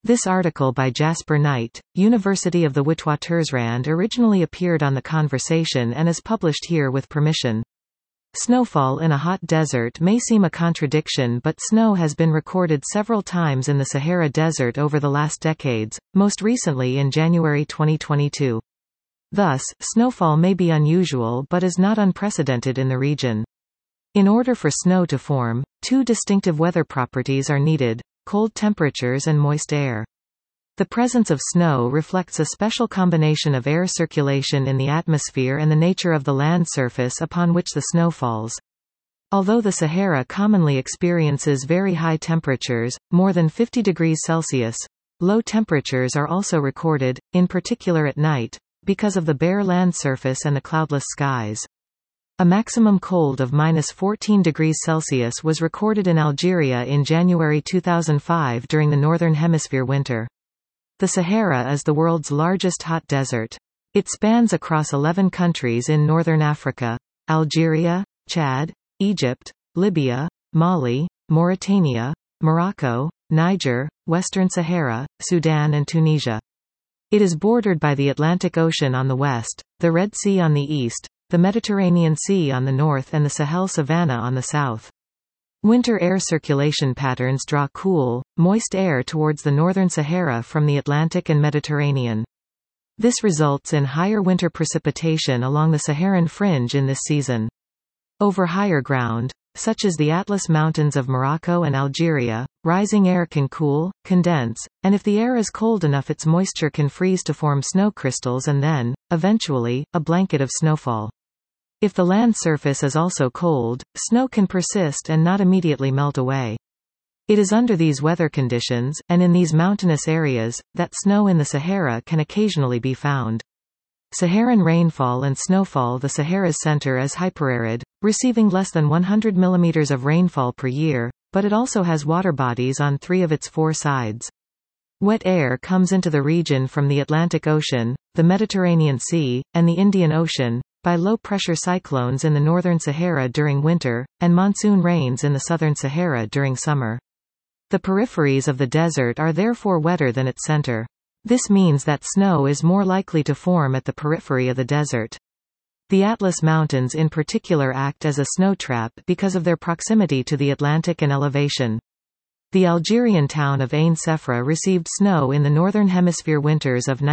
This article by Jasper Knight, University of the Witwatersrand originally appeared on The Conversation and is published here with permission. Snowfall in a hot desert may seem a contradiction, but snow has been recorded several times in the Sahara Desert over the last decades, most recently in January 2022. Thus, snowfall may be unusual but is not unprecedented in the region. In order for snow to form, two distinctive weather properties are needed: cold temperatures and moist air. The presence of snow reflects a special combination of air circulation in the atmosphere and the nature of the land surface upon which the snow falls. Although the Sahara commonly experiences very high temperatures, more than 50 degrees Celsius, low temperatures are also recorded, in particular at night, because of the bare land surface and the cloudless skies. A maximum cold of -14 degrees Celsius was recorded in Algeria in January 2005 during the Northern Hemisphere winter. The Sahara is the world's largest hot desert. It spans across 11 countries in northern Africa: Algeria, Chad, Egypt, Libya, Mali, Mauritania, Morocco, Niger, Western Sahara, Sudan and Tunisia. It is bordered by the Atlantic Ocean on the west, the Red Sea on the east, the Mediterranean Sea on the north and the Sahel Savanna on the south. Winter air circulation patterns draw cool, moist air towards the northern Sahara from the Atlantic and Mediterranean. This results in higher winter precipitation along the Saharan fringe in this season. Over higher ground, such as the Atlas Mountains of Morocco and Algeria, rising air can cool, condense, and if the air is cold enough its moisture can freeze to form snow crystals and then, eventually, a blanket of snowfall. If the land surface is also cold, snow can persist and not immediately melt away. It is under these weather conditions, and in these mountainous areas, that snow in the Sahara can occasionally be found. Saharan rainfall and snowfall: the Sahara's center is hyperarid, receiving less than 100 mm of rainfall per year, but it also has water bodies on 3 of its 4 sides. Wet air comes into the region from the Atlantic Ocean, the Mediterranean Sea, and the Indian Ocean, by low-pressure cyclones in the northern Sahara during winter, and monsoon rains in the southern Sahara during summer. The peripheries of the desert are therefore wetter than its center. This means that snow is more likely to form at the periphery of the desert. The Atlas Mountains in particular act as a snow trap because of their proximity to the Atlantic and elevation. The Algerian town of Ain Sefra received snow in the Northern Hemisphere winters of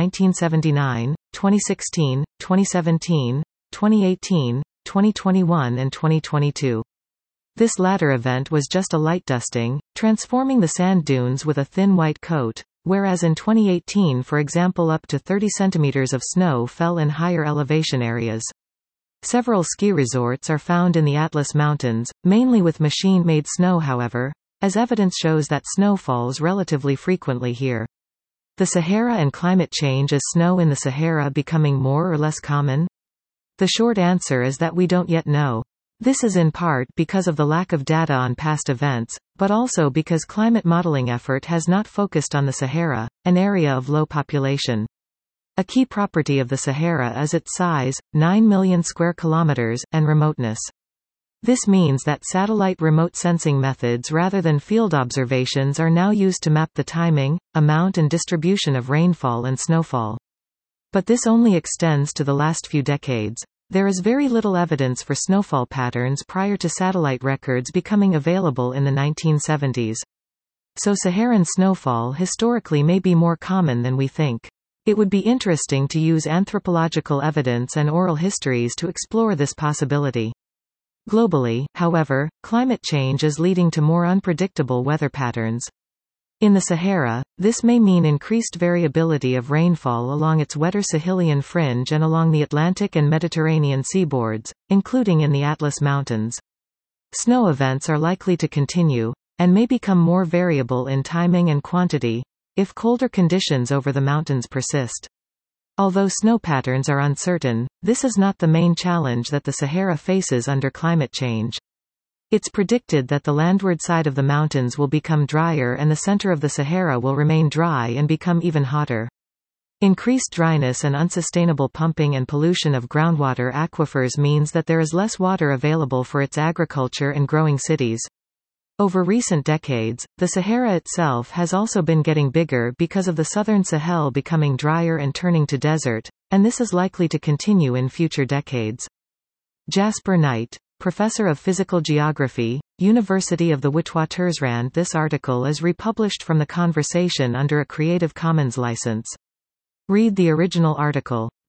1979, 2016, 2017, 2018, 2021 and 2022. This latter event was just a light dusting, transforming the sand dunes with a thin white coat, whereas in 2018, for example, up to 30 centimeters of snow fell in higher elevation areas. Several ski resorts are found in the Atlas Mountains, mainly with machine-made snow however, as evidence shows that snow falls relatively frequently here. The Sahara and climate change: is snow in the Sahara becoming more or less common? The short answer is that we don't yet know. This is in part because of the lack of data on past events, but also because climate modeling effort has not focused on the Sahara, an area of low population. A key property of the Sahara is its size, 9 million square kilometers, and remoteness. This means that satellite remote sensing methods rather than field observations are now used to map the timing, amount and distribution of rainfall and snowfall. But this only extends to the last few decades. There is very little evidence for snowfall patterns prior to satellite records becoming available in the 1970s. So Saharan snowfall historically may be more common than we think. It would be interesting to use anthropological evidence and oral histories to explore this possibility. Globally, however, climate change is leading to more unpredictable weather patterns. In the Sahara, this may mean increased variability of rainfall along its wetter Sahelian fringe and along the Atlantic and Mediterranean seaboards, including in the Atlas Mountains. Snow events are likely to continue, and may become more variable in timing and quantity, if colder conditions over the mountains persist. Although snow patterns are uncertain, this is not the main challenge that the Sahara faces under climate change. It's predicted that the landward side of the mountains will become drier and the center of the Sahara will remain dry and become even hotter. Increased dryness and unsustainable pumping and pollution of groundwater aquifers means that there is less water available for its agriculture and growing cities. Over recent decades, the Sahara itself has also been getting bigger because of the southern Sahel becoming drier and turning to desert, and this is likely to continue in future decades. Jasper Knight, Professor of Physical Geography, University of the Witwatersrand. This article is republished from The Conversation under a Creative Commons license. Read the original article.